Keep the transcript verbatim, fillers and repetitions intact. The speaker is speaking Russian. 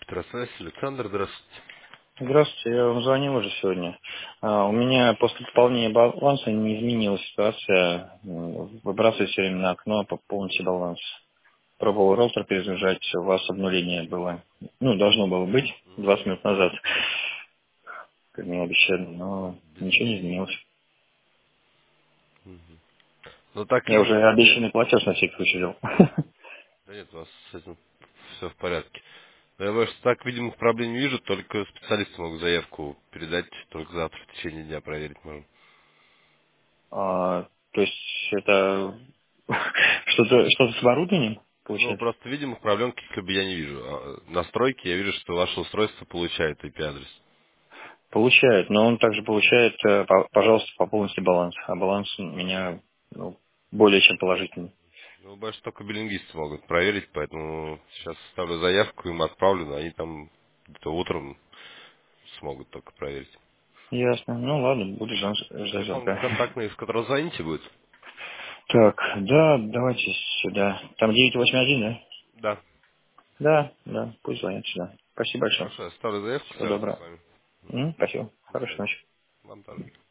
Здравствуйте, Александр, здравствуйте. Здравствуйте, я вам звонил уже сегодня. А, у меня после пополнения баланса не изменилась ситуация. М, Выбрасываю все время на окно, пополните баланс. Пробовал роутер перезагружать, у вас обнуление было. Ну, должно было быть двадцать минут назад, как мне обещали, но Без ничего не изменений. изменилось. Мгм. Ну так, Я видимо, уже обещанный платеж на всякий случай взял. да нет, у вас с этим все в порядке. Но я больше так видимых проблем не вижу, только специалисты могут заявку передать, только завтра в течение дня проверить можно. А, то есть это что-то что-то с оборудованием, Ну, получается? просто видимых проблем каких-либо я не вижу. А настройки я вижу, что ваше устройство получает I P-адрес. Получает, но он также получает, э, по- пожалуйста, пополните баланс. А баланс у меня ну, более чем положительный. Ну, больше только билингисты могут проверить, поэтому сейчас ставлю заявку, им отправлю, но они там где-то утром смогут только проверить. Ясно. Ну ладно, буду ждать ждать Телефон звонка. контактный, с которого звоните будет? Так, да, давайте сюда. Там девять восемь один, да? Да. Да, да, пусть звонят сюда. Спасибо большое. Хорошо, я ставлю заявку, Всего свяжутся с доброго. вами. Мгм. М, Спасибо. До Хорошей свидания. ночи. Вам тоже.